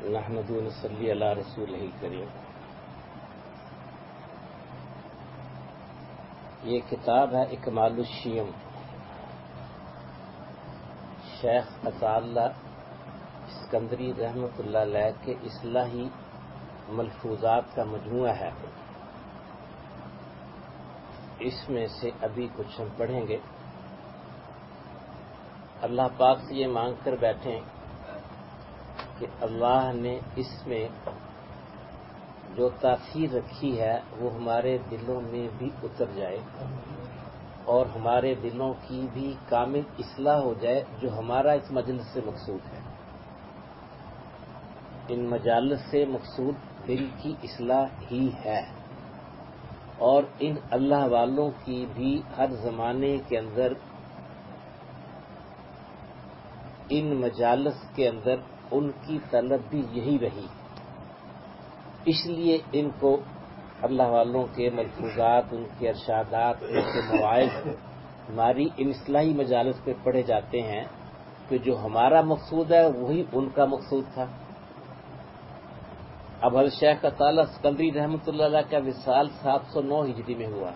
نحمد و نصلی علی رسولہ الکریم۔ یہ کتاب ہے اکمال الشیم، شیخ عطا اللہ اسکندری رحمۃ اللہ علیہ کے اصلاحی ملفوظات کا مجموعہ ہے۔ اس میں سے ابھی کچھ ہم پڑھیں گے۔ اللہ پاک سے یہ مانگ کر بیٹھیں کہ اللہ نے اس میں جو تاثیر رکھی ہے وہ ہمارے دلوں میں بھی اتر جائے اور ہمارے دلوں کی بھی کامل اصلاح ہو جائے، جو ہمارا اس مجلس سے مقصود ہے۔ ان مجالس سے مقصود دل کی اصلاح ہی ہے، اور ان اللہ والوں کی بھی ہر زمانے کے اندر ان مجالس کے اندر ان کی طلب بھی یہی رہی۔ اس لیے ان کو اللہ والوں کے ملفوظات، ان کے ارشادات، ان کے مواعظ ہماری ان اصلاحی مجالس پہ پڑھے جاتے ہیں کہ جو ہمارا مقصود ہے وہی ان کا مقصود تھا۔ اب حضرت شیخ عطا اللہ اسکندری رحمۃ اللہ علیہ کا وصال 709 ہجری میں ہوا۔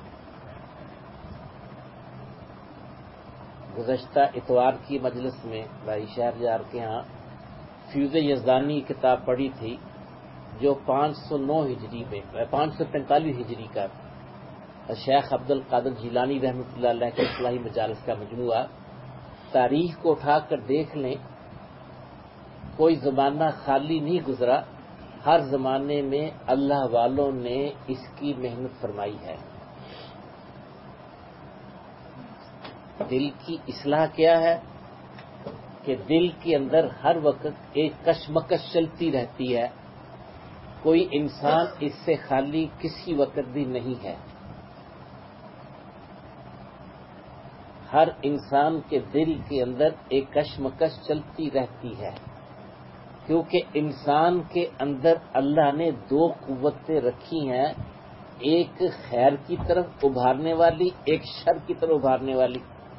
گزشتہ اتوار کی مجلس میں بھائی شہریار کے ہاں فیوز یزدانی کتاب پڑھی تھی، جو 509 ہجری میں 545 ہجری کا شیخ عبد القادر جیلانی رحمۃ اللہ علیہ کے اصلاحی مجالس کا مجموعہ۔ تاریخ کو اٹھا کر دیکھ لیں، کوئی زمانہ خالی نہیں گزرا، ہر زمانے میں اللہ والوں نے اس کی محنت فرمائی ہے۔ دل کی اصلاح کیا ہے کہ دل کے اندر ہر وقت ایک کشمکش چلتی رہتی ہے، کوئی انسان اس سے خالی کسی وقت بھی نہیں ہے۔ ہر انسان کے دل کے اندر ایک کشمکش چلتی رہتی ہے، کیونکہ انسان کے اندر اللہ نے دو قوتیں رکھی ہیں، ایک خیر کی طرف ابھارنے والی، ایک شر کی طرف ابھارنے والی۔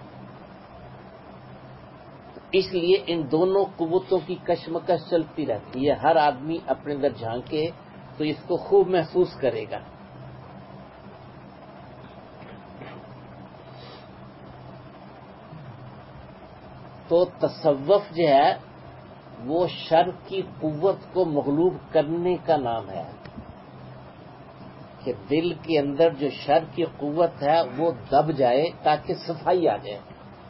اس لیے ان دونوں قوتوں کی کشمکش چلتی رہتی ہے۔ ہر آدمی اپنے اندر جھانکے تو اس کو خوب محسوس کرے گا۔ تو تصوف جو ہے وہ شر کی قوت کو مغلوب کرنے کا نام ہے، کہ دل کے اندر جو شر کی قوت ہے وہ دب جائے تاکہ صفائی آ جائے۔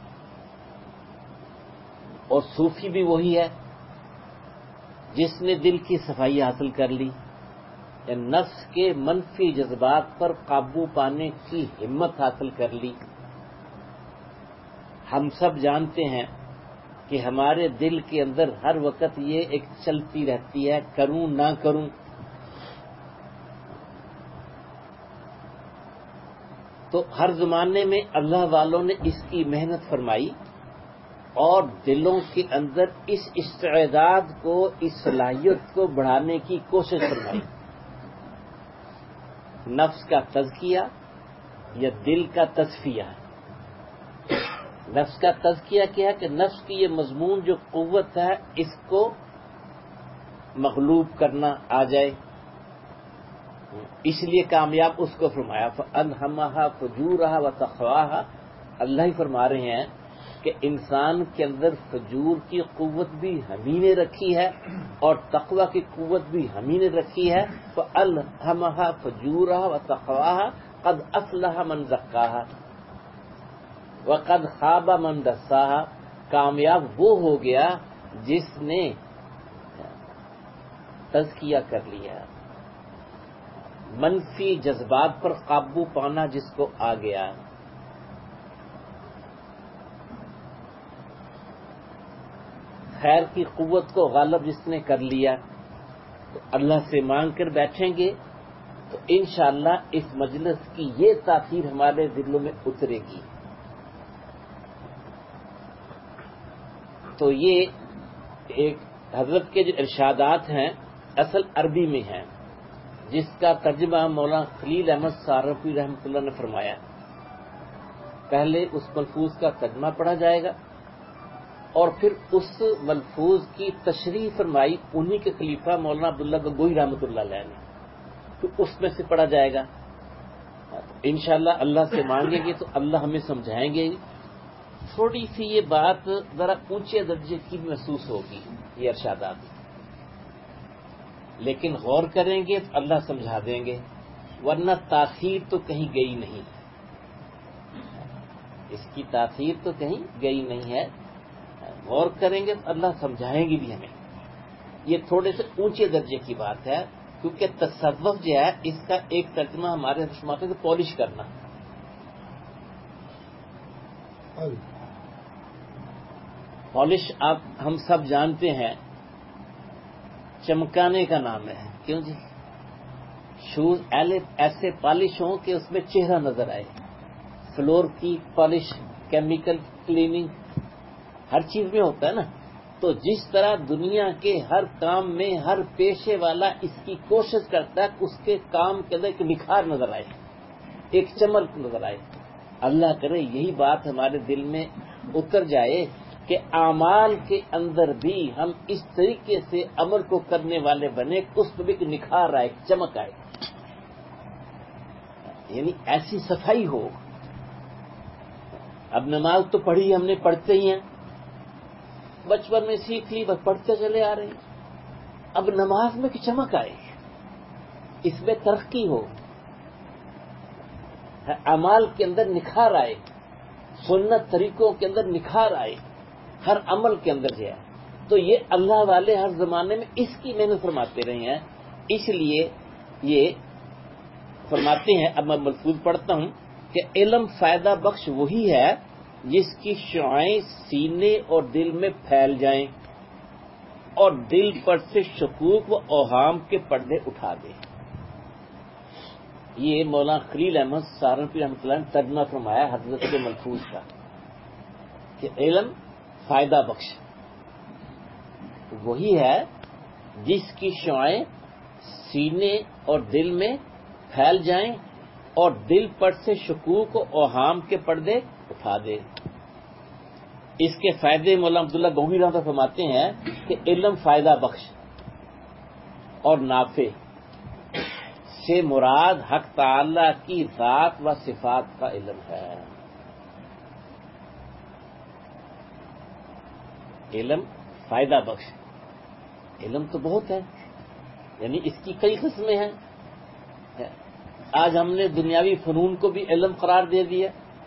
اور صوفی بھی وہی ہے جس نے دل کی صفائی حاصل کر لی، یا نفس کے منفی جذبات پر قابو پانے کی ہمت حاصل کر لی۔ ہم سب جانتے ہیں کہ ہمارے دل کے اندر ہر وقت یہ ایک چلتی رہتی ہے، کروں نہ کروں۔ تو ہر زمانے میں اللہ والوں نے اس کی محنت فرمائی اور دلوں کے اندر اس استعداد کو، اس صلاحیت کو بڑھانے کی کوشش فرمائی۔ نفس کا تزکیہ یا دل کا تصفیہ۔ نفس کا تزکیہ کیا ہے کہ نفس کی یہ مضمون جو قوت ہے اس کو مغلوب کرنا آ جائے، اس لیے کامیاب اس کو فرمایا فَأَلْهَمَهَا فُجُورَهَا وَتَقْوَاهَا۔ اللہ ہی فرما رہے ہیں کہ انسان کے اندر فجور کی قوت بھی ہمیں نے رکھی ہے اور تقوی کی قوت بھی ہمیں نے رکھی ہے۔ فَأَلْهَمَهَا فُجُورَهَا وَتَقْوَاهَا قَدْ أَفْلَحَ مَنْ زَكَّاهَا وَقَدْ خَابَ مَنْ دَسَّاهَا۔ کامیاب وہ ہو گیا جس نے تزکیہ کر لیا، منفی جذبات پر قابو پانا جس کو آ گیا۔ خیر کی قوت کو غالب جس نے کر لیا، تو اللہ سے مانگ کر بیٹھیں گے تو انشاءاللہ اس مجلس کی یہ تاثیر ہمارے دلوں میں اترے گی۔ تو یہ ایک حضرت کے جو ارشادات ہیں اصل عربی میں ہیں، جس کا ترجمہ مولانا خلیل احمد سہارنپوری رحمۃ اللہ نے فرمایا۔ پہلے اس ملفوظ کا ترجمہ پڑھا جائے گا، اور پھر اس ملفوظ کی تشریح فرمائی انہی کے خلیفہ مولانا عبداللہ گنگوہی رحمۃ اللہ علیہ نے، تو اس میں سے پڑھا جائے گا انشاءاللہ۔ اللہ سے مانگیں گے تو اللہ ہمیں سمجھائیں گے۔ تھوڑی سی یہ بات ذرا اونچے درجے کی محسوس ہوگی یہ ارشادات، لیکن غور کریں گے تو اللہ سمجھا دیں گے، ورنہ تاثیر تو کہیں گئی نہیں، اس کی تاثیر تو کہیں گئی نہیں ہے۔ غور کریں گے تو اللہ سمجھائیں گے بھی ہمیں۔ یہ تھوڑے سے اونچے درجے کی بات ہے، کیونکہ تصوف جو ہے اس کا ایک ترجمہ ہمارے رسمات سے پالش کرنا، پالش آپ ہم سب جانتے ہیں چمکانے کا نام ہے، کیوں جی؟ شوز ایسے پالش ہوں کہ اس میں چہرہ نظر آئے، فلور کی پالش، کیمیکل کلیننگ ہر چیز میں ہوتا ہے نا۔ تو جس طرح دنیا کے ہر کام میں ہر پیشے والا اس کی کوشش کرتا ہے کہ اس کے کام کے اندر ایک نکھار نظر آئے، ایک چمک نظر آئے، اللہ کرے یہی بات ہمارے دل میں اتر جائے کہ اعمال کے اندر بھی ہم اس طریقے سے عمل کو کرنے والے بنے کہ اس میں بھی ایک نکھار آئے، چمک آئے، یعنی ایسی صفائی ہو۔ اب نماز تو پڑھی ہم نے، پڑھتے ہی ہیں، بچپن میں سیکھ لی، بس پڑھتے چلے آ رہے ہیں۔ اب نماز میں کہ چمک آئے، اس میں ترقی ہو، اعمال کے اندر نکھار آئے، سنت طریقوں کے اندر نکھار آئے، ہر عمل کے اندر جو ہے، تو یہ اللہ والے ہر زمانے میں اس کی محنت فرماتے رہے ہیں۔ اس لیے یہ فرماتے ہیں، اب میں ملفوظ پڑھتا ہوں کہ علم فائدہ بخش وہی ہے جس کی شعاعیں سینے اور دل میں پھیل جائیں اور دل پر سے شکوک و اوہام کے پردے اٹھا دے۔ یہ مولانا خلیل احمد سہارنپوری رحمۃ اللہ نے ترجمہ فرمایا حضرت کے ملفوظ کا کہ علم فائدہ بخش وہی ہے جس کی شعاعیں سینے اور دل میں پھیل جائیں اور دل پر سے شکوک و اوہام کے پردے اٹھا دے۔ اس کے فائدے مولانا عبداللہ گنگوہی رحمۃ اللہ فرماتے ہیں کہ علم فائدہ بخش اور نافع سے مراد حق تعالی کی ذات و صفات کا علم ہے۔ علم فائدہ بخش، علم تو بہت ہے، یعنی اس کی کئی قسمیں ہیں۔ آج ہم نے دنیاوی فنون کو بھی علم قرار دے دیا،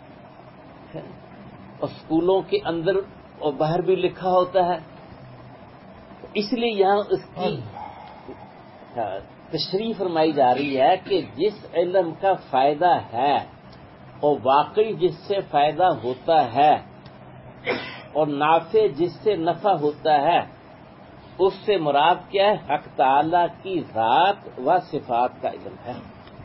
اور اسکولوں کے اندر اور باہر بھی لکھا ہوتا ہے، اس لیے یہاں اس کی تشریح فرمائی جا رہی ہے کہ جس علم کا فائدہ ہے اور واقعی جس سے فائدہ ہوتا ہے اور نافع جس سے نفع ہوتا ہے، اس سے مراد کیا ہے؟ حق تعالی کی ذات و صفات کا علم ہے،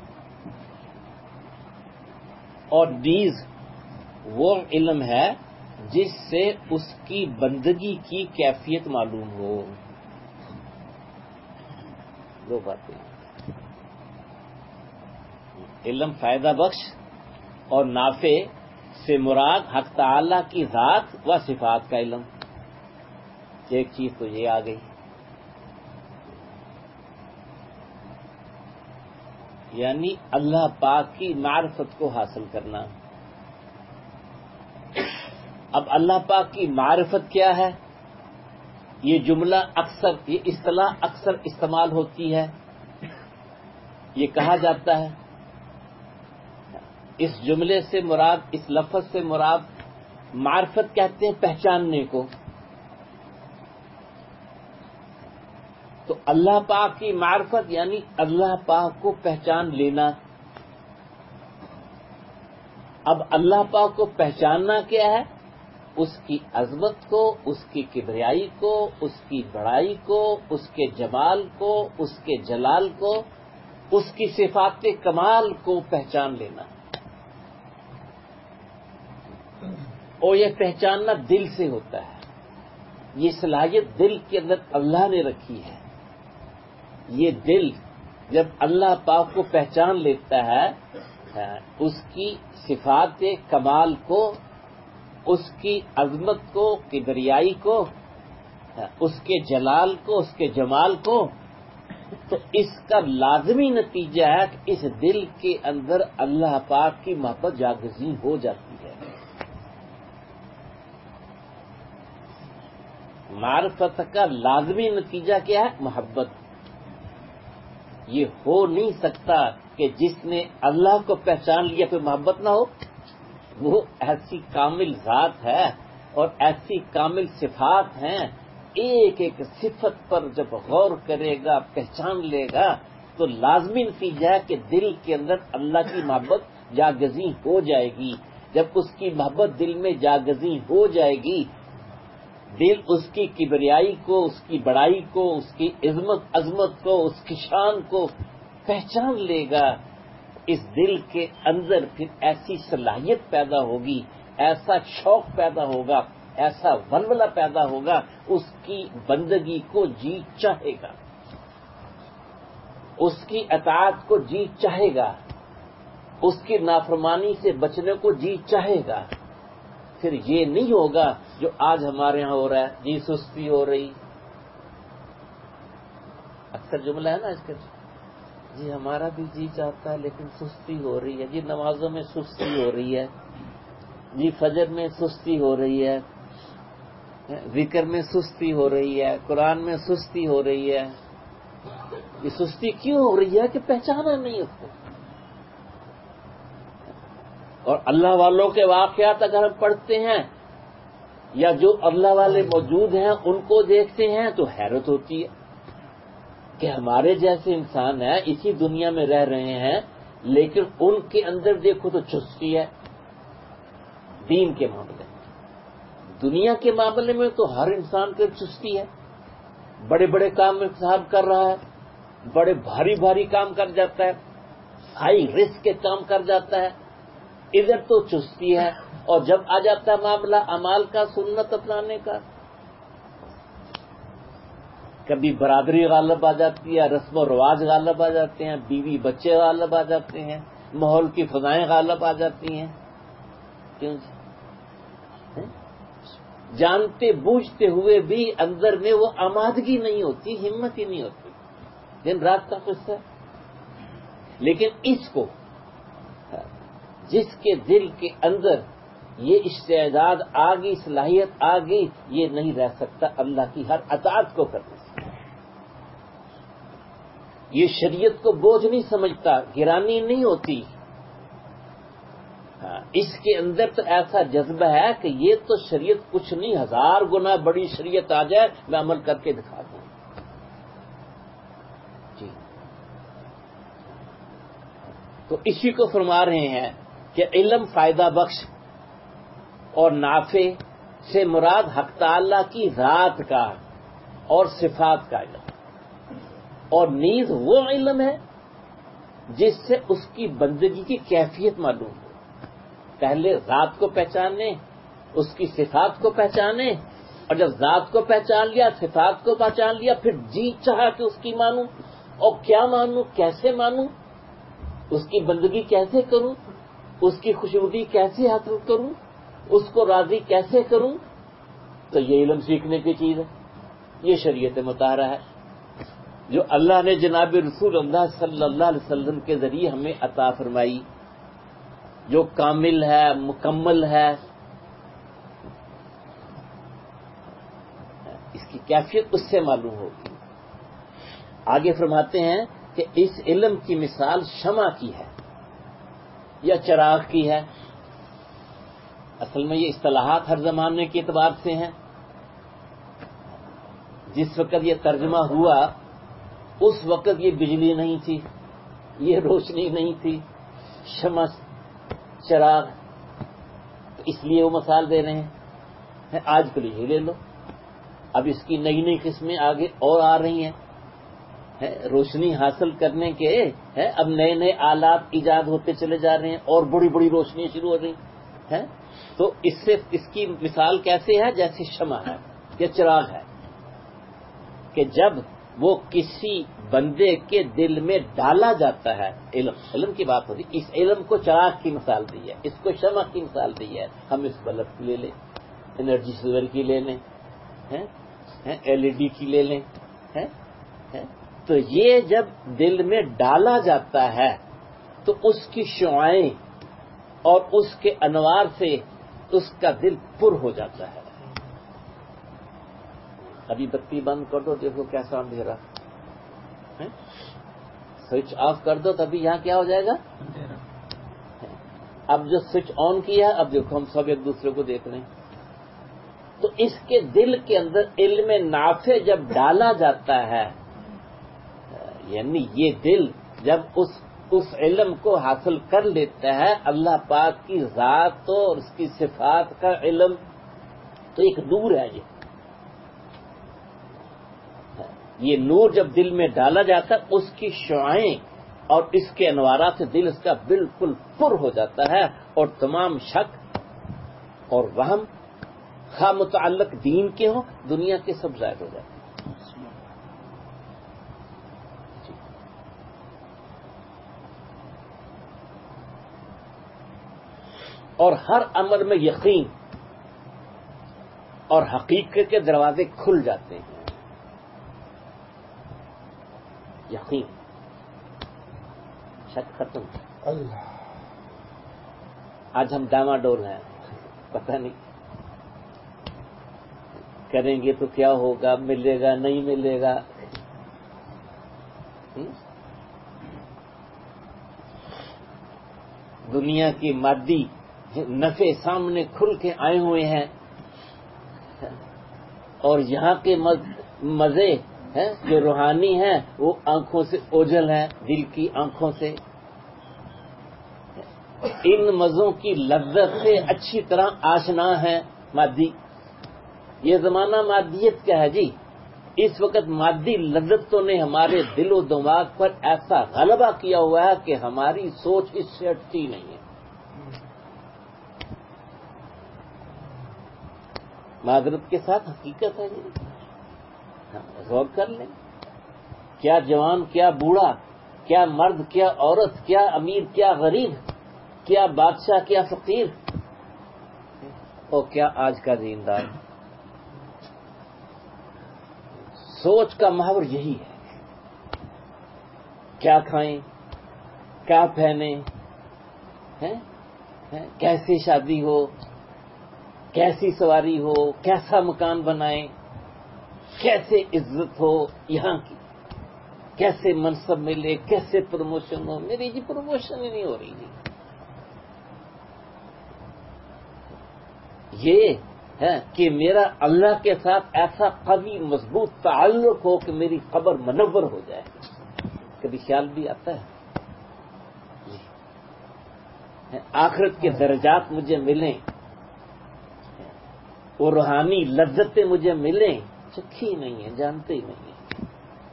اور نیز وہ علم ہے جس سے اس کی بندگی کی کیفیت معلوم ہو۔ دو باتیں، علم فائدہ بخش اور نافع سے مراد حق تعالی کی ذات و صفات کا علم۔ ایک چیز تو یہ آ گئی، یعنی اللہ پاک کی معرفت کو حاصل کرنا۔ اب اللہ پاک کی معرفت کیا ہے؟ یہ جملہ اکثر، یہ اصطلاح اکثر استعمال ہوتی ہے، یہ کہا جاتا ہے اس جملے سے مراد، اس لفظ سے مراد معرفت کہتے ہیں پہچاننے کو۔ تو اللہ پاک کی معرفت یعنی اللہ پاک کو پہچان لینا۔ اب اللہ پاک کو پہچاننا کیا ہے؟ اس کی عظمت کو، اس کی کبریائی کو، اس کی بڑائی کو، اس کے جمال کو، اس کے جلال کو، اس کی صفات کمال کو پہچان لینا، اور یہ پہچاننا دل سے ہوتا ہے۔ یہ صلاحیت دل کے اندر اللہ نے رکھی ہے۔ یہ دل جب اللہ پاک کو پہچان لیتا ہے، اس کی صفات کمال کو اس کی عظمت کو، کبریائی کو، اس کے جلال کو، اس کے جمال کو، تو اس کا لازمی نتیجہ ہے کہ اس دل کے اندر اللہ پاک کی محبت جاگزین ہو جاتی ہے۔ معرفت کا لازمی نتیجہ کیا ہے؟ محبت۔ یہ ہو نہیں سکتا کہ جس نے اللہ کو پہچان لیا پھر محبت نہ ہو۔ وہ ایسی کامل ذات ہے اور ایسی کامل صفات ہیں، ایک ایک صفت پر جب غور کرے گا، پہچان لے گا، تو لازمی نتیجہ ہے کہ دل کے اندر اللہ کی محبت جاگزین ہو جائے گی۔ جب اس کی محبت دل میں جاگزین ہو جائے گی، دل اس کی کبریائی کو، اس کی بڑائی کو، اس کی عظمت کو، اس کی شان کو پہچان لے گا، اس دل کے اندر پھر ایسی صلاحیت پیدا ہوگی، ایسا شوق پیدا ہوگا، ایسا ولولہ پیدا ہوگا، اس کی بندگی کو جی چاہے گا، اس کی اطاعت کو جی چاہے گا، اس کی نافرمانی سے بچنے کو جی چاہے گا۔ پھر یہ نہیں ہوگا جو آج ہمارے ہاں ہو رہا ہے، جی سستی ہو رہی، اکثر جملہ ہے نا اس کے، جی ہمارا بھی جی چاہتا ہے لیکن سستی ہو رہی ہے، جی نمازوں میں سستی ہو رہی ہے، جی فجر میں سستی ہو رہی ہے، ذکر میں سستی ہو رہی ہے، قرآن میں سستی ہو رہی ہے۔ یہ سستی کیوں ہو رہی ہے کہ پہچانا نہیں اس کو۔ اور اللہ والوں کے واقعات اگر ہم پڑھتے ہیں یا جو اللہ والے موجود ہیں ان کو دیکھتے ہیں تو حیرت ہوتی ہے کہ ہمارے جیسے انسان ہیں، اسی دنیا میں رہ رہے ہیں، لیکن ان کے اندر دیکھو تو چستی ہے دین کے معاملے میں۔ دنیا کے معاملے میں تو ہر انسان کے چستی ہے، بڑے بڑے کام میں صاحب کر رہا ہے، بڑے بھاری بھاری کام کر جاتا ہے، ہائی رسک کے کام کر جاتا ہے، ادھر تو چستی ہے، اور جب آ جاتا ہے معاملہ اعمال کا، سنت اپنانے کا، کبھی برادری غالب آ جاتی ہے، رسم و رواج غالب آ جاتے ہیں، بیوی بچے غالب آ جاتے ہیں، ماحول کی فضائیں غالب آ جاتی ہیں۔ کیوں جی؟ جانتے بوجھتے ہوئے بھی اندر میں وہ آمادگی نہیں ہوتی، ہمت ہی نہیں ہوتی، دن رات کا قصہ۔ لیکن اس کو جس کے دل کے اندر یہ استعداد آ گئی، صلاحیت آ گئی، یہ نہیں رہ سکتا اللہ کی ہر اطاعت کو کرنے سے۔ یہ شریعت کو بوجھ نہیں سمجھتا، گرانی نہیں ہوتی۔ اس کے اندر تو ایسا جذبہ ہے کہ یہ تو شریعت کچھ نہیں، 1000 گنا بڑی شریعت آ جائے میں عمل کر کے دکھا دوں۔ جی، تو اسی کو فرما رہے ہیں کہ علم فائدہ بخش اور نافع سے مراد حق تعالی کی ذات کا اور صفات کا علم، اور نیز وہ علم ہے جس سے اس کی بندگی کی کیفیت معلوم ہو۔ پہلے ذات کو پہچانے، اس کی صفات کو پہچانے، اور جب ذات کو پہچان لیا، صفات کو پہچان لیا، پھر جی چاہا کہ اس کی مانوں، اور کیا مانوں، کیسے مانوں، اس کی بندگی کیسے کروں، اس کی خوشنودی کیسے حاصل کروں، اس کو راضی کیسے کروں۔ تو یہ علم سیکھنے کی چیز ہے، یہ شریعت مطہرہ ہے جو اللہ نے جناب رسول اللہ صلی اللہ علیہ وسلم کے ذریعے ہمیں عطا فرمائی، جو کامل ہے، مکمل ہے۔ اس کی کیفیت اس سے معلوم ہوگی۔ آگے فرماتے ہیں کہ اس علم کی مثال شمع کی ہے یا چراغ کی ہے۔ اصل میں یہ اصطلاحات ہر زمانے کے اعتبار سے ہیں۔ جس وقت یہ ترجمہ ہوا اس وقت یہ بجلی نہیں تھی، یہ روشنی نہیں تھی، شمع چراغ، تو اس لیے وہ مثال دے رہے ہیں۔ آج کل یہ لے لو، اب اس کی نئی نئی قسمیں آگے اور آ رہی ہیں، روشنی حاصل کرنے کے اب نئے نئے آلات ایجاد ہوتے چلے جا رہے ہیں، اور بڑی بڑی روشنی شروع ہو رہی ہیں۔ تو اس کی مثال کیسے ہے؟ جیسے شمع ہے یا چراغ ہے، کہ جب وہ کسی بندے کے دل میں ڈالا جاتا ہے. علم کی بات ہوتی. اس علم کو چراغ کی مثال دی ہے, اس کو شمع کی مثال دی ہے. ہم اس بلب کی لے لیں, انرجی سیور کی لے لیں, LED کی لے لیں. تو یہ جب دل میں ڈالا جاتا ہے تو اس کی شعاعیں اور اس کے انوار سے اس کا دل پر ہو جاتا ہے. ابھی بتی بند کر دو, دیکھو کیسا اندھیرا. سوئچ آف کر دو تبھی یہاں کیا ہو جائے گا, اب جو سوئچ آن کیا اب دیکھو ہم سب ایک دوسرے کو دیکھ لیں. تو اس کے دل کے اندر علم نافع جب ڈالا جاتا ہے, یعنی یہ دل جب اس علم کو حاصل کر لیتا ہے, اللہ پاک کی ذات اور اس کی صفات کا علم, تو ایک نور ہے. یہ نور جب دل میں ڈالا جاتا ہے اس کی شعاعیں اور اس کے انوارات سے دل اس کا بالکل پر ہو جاتا ہے, اور تمام شک اور وہم خواہ متعلق دین کے ہوں دنیا کے سب ظاہر ہو جاتے ہیں. اور ہر امر میں یقین اور حقیقت کے دروازے کھل جاتے ہیں. یقین, شک ختم. اللہ آج ہم ڈاماڈول ہیں, پتہ نہیں کریں گے تو کیا ہوگا, ملے گا نہیں ملے گا. دنیا کی مادی نفع سامنے کھل کے آئے ہوئے ہیں, اور یہاں کے مزے جو روحانی ہیں وہ آنکھوں سے اوجھل ہیں, دل کی آنکھوں سے. ان مزوں کی لذت سے اچھی طرح آشنا ہے مادی. یہ زمانہ مادیت کا ہے جی. اس وقت مادی لذتوں نے ہمارے دل و دماغ پر ایسا غلبہ کیا ہوا ہے کہ ہماری سوچ اس سے ہٹتی نہیں ہے. معذرت کے ساتھ حقیقت ہے جی, غور کر لیں. کیا جوان کیا بوڑھا, کیا مرد کیا عورت, کیا امیر کیا غریب, کیا بادشاہ کیا فقیر, اور کیا آج کا دیندار. سوچ کا محور یہی ہے. کیا کھائیں, کیا پہنیں, کیسی شادی ہو, کیسی سواری ہو, کیسا مکان بنائیں, کیسے عزت ہو یہاں کی, کیسے منصب ملے, کیسے پروموشن ہو. میری جی پروموشن ہی نہیں ہو رہی جی. یہ ہے کہ میرا اللہ کے ساتھ ایسا قوی مضبوط تعلق ہو کہ میری قبر منور ہو جائے. کبھی خیال بھی آتا ہے آخرت کے درجات مجھے ملیں, وہ روحانی لذتیں مجھے ملیں. چکھی نہیں ہے, جانتے ہی نہیں ہیں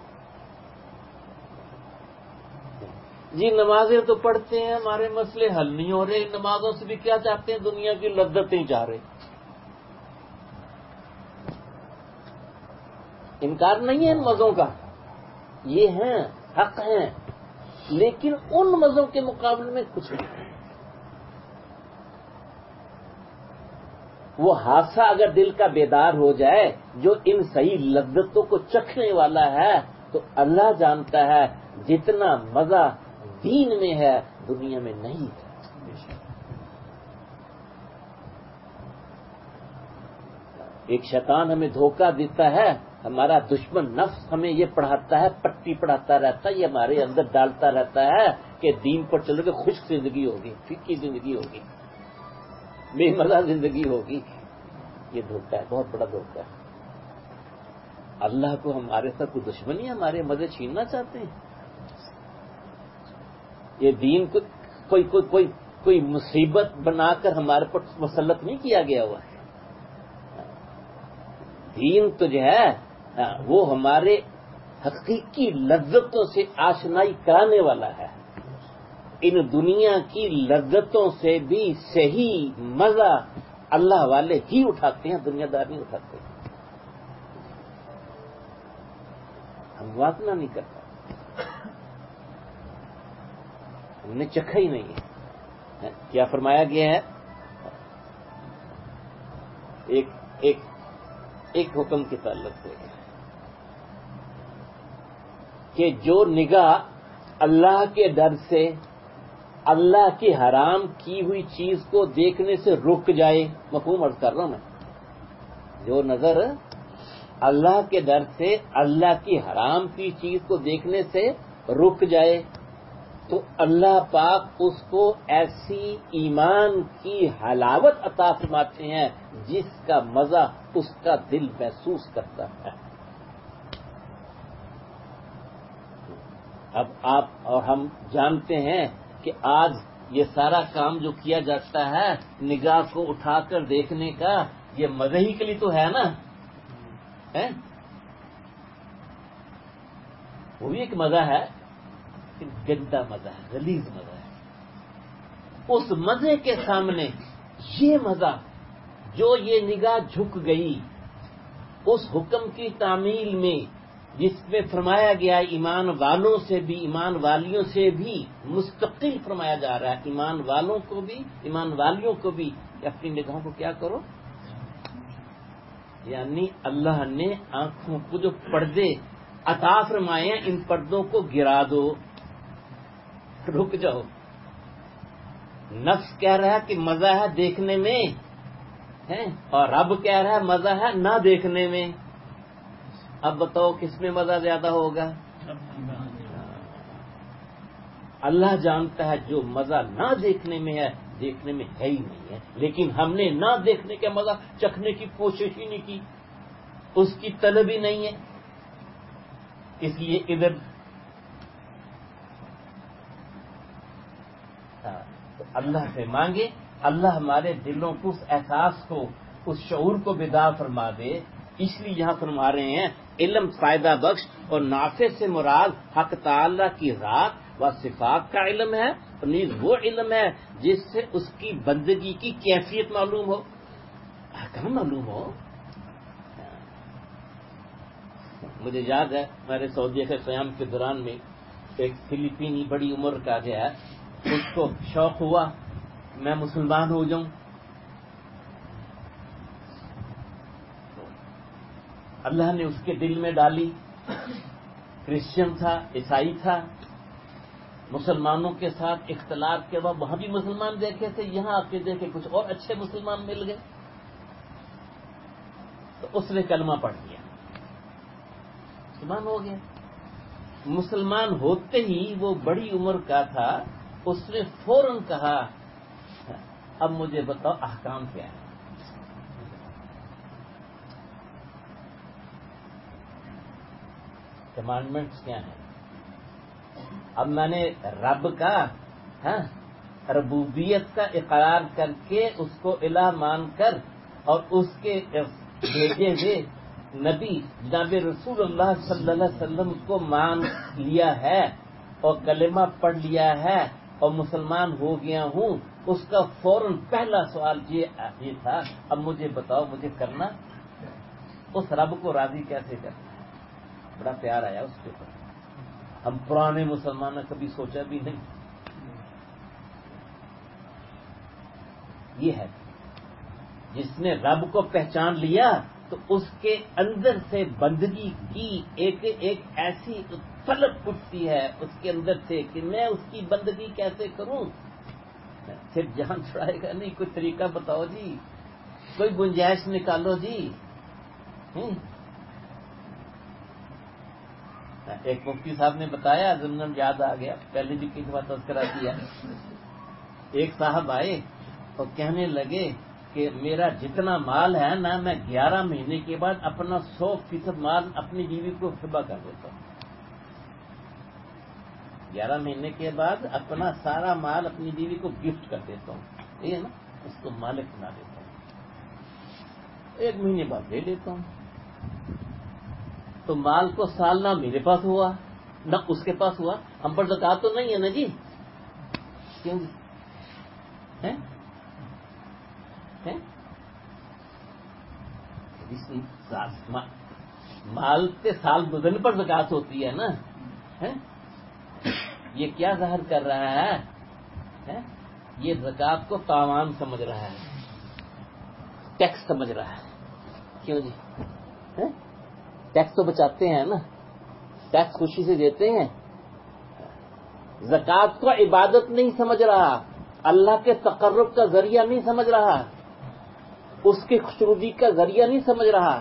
جی. نمازیں تو پڑھتے ہیں, ہمارے مسئلے حل نہیں ہو رہے. نمازوں سے بھی کیا چاہتے ہیں, دنیا کی لذتیں چاہ رہے. انکار نہیں ہے ان مزوں کا, یہ ہیں, حق ہیں, لیکن ان مزوں کے مقابلے میں کچھ نہیں. وہ حادثہ اگر دل کا بیدار ہو جائے جو ان صحیح لذتوں کو چکھنے والا ہے, تو اللہ جانتا ہے جتنا مزہ دین میں ہے دنیا میں نہیں ہے. ایک شیطان ہمیں دھوکہ دیتا ہے, ہمارا دشمن نفس ہمیں یہ پڑھاتا ہے, پٹی پڑھاتا رہتا ہے, یہ ہمارے اندر ڈالتا رہتا ہے کہ دین پر چلو گے خشک زندگی ہوگی, پھیکی زندگی ہوگی, بے مزہ زندگی ہوگی. یہ دھوکہ ہے, بہت بڑا دھوکہ ہے. اللہ کو ہمارے ساتھ کوئی دشمنی, ہمارے مزے چھیننا چاہتے ہیں. یہ دین کو کوئی مصیبت بنا کر ہمارے پر مسلط نہیں کیا گیا ہوا ہے. دین تو جو ہے وہ ہمارے حقیقی لذتوں سے آشنائی کرانے والا ہے. ان دنیا کی لذتوں سے بھی صحیح مزہ اللہ والے ہی اٹھاتے ہیں, دنیا دار نہیں اٹھاتے. ہم موازنہ نہیں کر پاتے، ہم نے چکھا ہی نہیں ہے۔ کیا فرمایا گیا ہے؟ ایک حکم کے تعلق سے کہ جو نگاہ اللہ کے ڈر سے اللہ کی حرام کی ہوئی چیز کو دیکھنے سے رک جائے، مفہوم عرض کر رہا ہوں میں، جو نظر اللہ کے ڈر سے اللہ کی حرام کی چیز کو دیکھنے سے رک جائے، تو اللہ پاک اس کو ایسی ایمان کی حلاوت عطا فرماتے ہیں جس کا مزہ اس کا دل محسوس کرتا ہے۔ اب آپ اور ہم جانتے ہیں کہ آج یہ سارا کام جو کیا جاتا ہے نگاہ کو اٹھا کر دیکھنے کا، یہ مزے ہی کے لیے تو ہے نا، وہ بھی ایک مزہ ہے، گندا مزہ ہے، غلیظ مزہ ہے۔ اس مزے کے سامنے یہ مزہ، جو یہ نگاہ جھک گئی اس حکم کی تعمیل میں جس میں فرمایا گیا ایمان والوں سے بھی ایمان والیوں سے بھی مستقل فرمایا جا رہا ہے، ایمان والوں کو بھی ایمان والیوں کو بھی اپنی نگاہوں کو کیا کرو، یعنی اللہ نے آنکھوں کو جو پردے عطا فرمائے ہیں ان پردوں کو گرا دو، رک جاؤ۔ نفس کہہ رہا ہے کہ مزہ ہے دیکھنے میں ہے، اور رب کہہ رہا ہے مزہ ہے نہ دیکھنے میں۔ اب بتاؤ کس میں مزہ زیادہ ہوگا؟ اللہ جانتا ہے جو مزہ نہ دیکھنے میں ہے دیکھنے میں ہے ہی نہیں ہے، لیکن ہم نے نہ دیکھنے کا مزہ چکھنے کی کوشش ہی نہیں کی، اس کی طلب ہی نہیں ہے، اس لیے ادھر تو اللہ سے مانگے، اللہ ہمارے دلوں کو اس احساس کو، اس شعور کو بیدار فرما دے۔ اس لیے یہاں فرما رہے ہیں علم فائدہ بخش اور نافع سے مراد حق تعالی کی ذات و صفات کا علم ہے، اور نیز وہ علم ہے جس سے اس کی بندگی کی کیفیت معلوم ہو، احکام معلوم ہو۔ مجھے یاد ہے میرے سعودیہ کے قیام کے دوران میں ایک فلپینی بڑی عمر کا گیا ہے، اس کو شوق ہوا میں مسلمان ہو جاؤں، اللہ نے اس کے دل میں ڈالی، کرسچن تھا، عیسائی تھا، مسلمانوں کے ساتھ اختلاط کے بعد وہاں بھی مسلمان دیکھے تھے، یہاں آ کے دیکھے کچھ اور اچھے مسلمان مل گئے، تو اس نے کلمہ پڑھ لیا، مسلمان ہو گیا۔ مسلمان ہوتے ہی وہ بڑی عمر کا تھا، اس نے فوراً کہا اب مجھے بتاؤ احکام کیا ہے، کمانڈمنٹس کیا ہیں۔ اب میں نے رب کا ربوبیت کا اقرار کر کے اس کو الہ مان کر اور اس کے بھیجے ہوئے نبی جناب رسول اللہ صلی اللہ علیہ وسلم کو مان لیا ہے اور کلمہ پڑھ لیا ہے اور مسلمان ہو گیا ہوں، اس کا فوراً پہلا سوال یہ تھا اب مجھے بتاؤ مجھے کرنا، اس رب کو راضی کیسے کرنا ہے۔ بڑا پیار آیا اس کے اوپر، ہم پرانے مسلمان نے کبھی سوچا بھی نہیں۔ یہ ہے جس نے رب کو پہچان لیا تو اس کے اندر سے بندگی کی ایک ایسی طلب اٹھتی ہے اس کے اندر سے کہ میں اس کی بندگی کیسے کروں، صرف جان چھڑائے گا نہیں، کوئی طریقہ بتاؤ جی، کوئی گنجائش نکالو جی۔ ایک مفتی صاحب نے بتایا، ضمن یاد آ گیا، پہلے بھی کئی دفعہ تذکرہ کیا، ایک صاحب آئے اور کہنے لگے کہ میرا جتنا مال ہے نا میں 11 مہینے کے بعد اپنا 100% مال اپنی بیوی کو ہبہ کر دیتا ہوں، 11 مہینے کے بعد اپنا سارا مال اپنی بیوی کو گفٹ کر دیتا ہوں، یہ ہے نا، اس کو مالک بنا دیتا ہوں، 1 مہینے بعد دے دیتا ہوں، تو مال کو سال نہ میرے پاس ہوا نہ اس کے پاس ہوا، ہم پر زکات تو نہیں ہے نا جی، کیوں مال کے سال گزرنے پر زکات ہوتی ہے نا. یہ کیا ظاہر کر رہا ہے؟ یہ زکات کو تاوان سمجھ رہا ہے, ٹیکس سمجھ رہا ہے. کیوں جی؟ ٹیکس تو بچاتے ہیں نا, ٹیکس خوشی سے دیتے ہیں. زکات کو عبادت نہیں سمجھ رہا, اللہ کے تقرب کا ذریعہ نہیں سمجھ رہا, اس کی خوشنودی کا ذریعہ نہیں سمجھ رہا.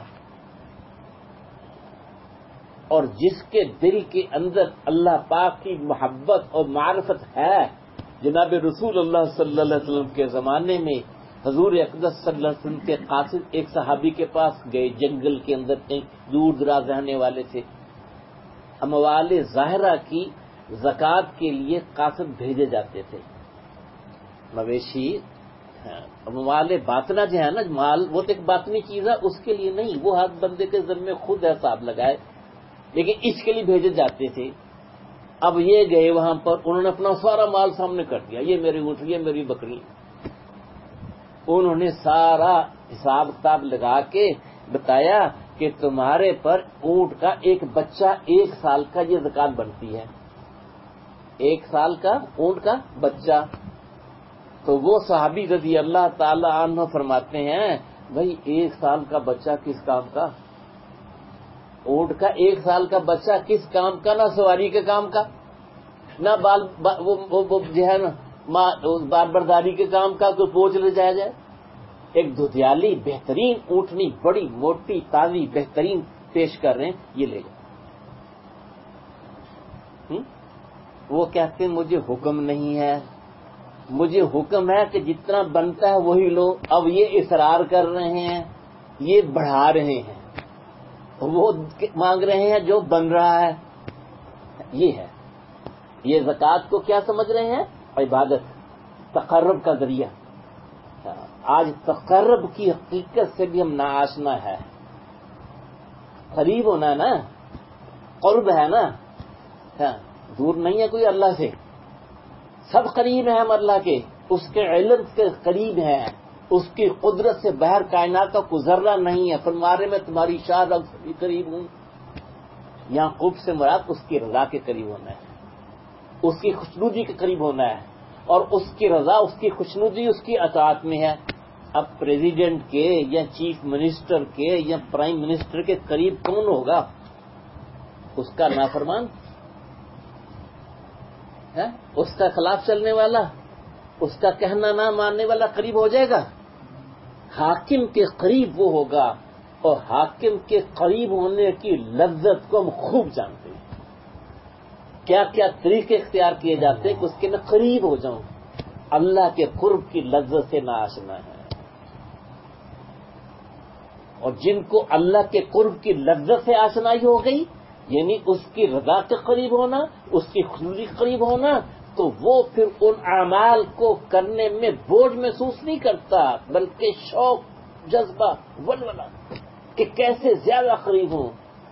اور جس کے دل کے اندر اللہ پاک کی محبت اور معرفت ہے, جناب رسول اللہ صلی اللہ علیہ وسلم کے زمانے میں حضور اقدس صلی اللہ علیہ وسلم کے قاصد ایک صحابی کے پاس گئے, جنگل کے اندر دور دراز رہنے والے تھے. اموال ظاہرہ کی زکات کے لیے قاصد بھیجے جاتے تھے. مویشی اموال باطنہ جو ہے نا, مال وہ تو ایک باطنی چیز ہے, اس کے لیے نہیں, وہ ہر بندے کے ذمے خود حساب لگائے, لیکن اس کے لیے بھیجے جاتے تھے. اب یہ گئے وہاں پر, انہوں نے اپنا سارا مال سامنے کر دیا, یہ میری اونٹ, یہ میری بکری. انہوں نے سارا حساب کتاب لگا کے بتایا کہ تمہارے پر اونٹ کا ایک بچہ 1 سال کا یہ زکات بنتی ہے, 1 سال کا اونٹ کا بچہ. تو وہ صحابی رضی اللہ تعالی عنہ فرماتے ہیں, بھائی 1 سال کا بچہ کس کام کا؟ اونٹ کا 1 سال کا بچہ کس کام کا؟ نہ سواری کے کام کا, نہ وہ جو ہے نا بال برداری کے کام کا, کوئی بوجھ لے جایا جائے. ایک دھتیالی بہترین اونٹنی, بڑی موٹی تازی بہترین پیش کر رہے ہیں, یہ لے جائے. وہ کہتے ہیں مجھے حکم نہیں ہے, مجھے حکم ہے کہ جتنا بنتا ہے وہی لو. اب یہ اصرار کر رہے ہیں, یہ بڑھا رہے ہیں, وہ مانگ رہے ہیں جو بن رہا ہے. یہ ہے, یہ زکات کو کیا سمجھ رہے ہیں؟ عبادت, تقرب کا ذریعہ. آج تقرب کی حقیقت سے بھی ہم ناآشنا ہے. قریب ہونا نا, قرب ہے نا, دور نہیں ہے کوئی اللہ سے, سب قریب ہیں ہم اللہ کے, اس کے علم کے قریب ہیں, اس کی قدرت سے باہر کائنات کا کوئی ذرہ نہیں ہے. فرمارے میں تمہاری شاہ رگ سے قریب ہوں. یہاں قرب سے مراد اس کی رضا کے قریب ہونا ہے, اس کی خوشنودی کے قریب ہونا ہے, اور اس کی رضا, اس کی خوشنودی اس کی اطاعت میں ہے. اب پریزیڈنٹ کے یا چیف منسٹر کے یا پرائم منسٹر کے قریب کون ہوگا؟ اس کا نافرمان ہے, اس کا خلاف چلنے والا, اس کا کہنا نہ ماننے والا قریب ہو جائے گا. حاکم کے قریب وہ ہوگا, اور حاکم کے قریب ہونے کی لذت کو ہم خوب جانتے ہیں. کیا کیا طریقے اختیار کیے جاتے ہیں کہ اس کے میں قریب ہو جاؤں. اللہ کے قرب کی لذت سے ناآشنا ہے. اور جن کو اللہ کے قرب کی لذت سے آشنائی ہو گئی, یعنی اس کی رضا کے قریب ہونا, اس کی خوشی کے قریب ہونا, تو وہ پھر ان اعمال کو کرنے میں بوجھ محسوس نہیں کرتا, بلکہ شوق, جذبہ, ولولہ کہ کیسے زیادہ قریب ہوں.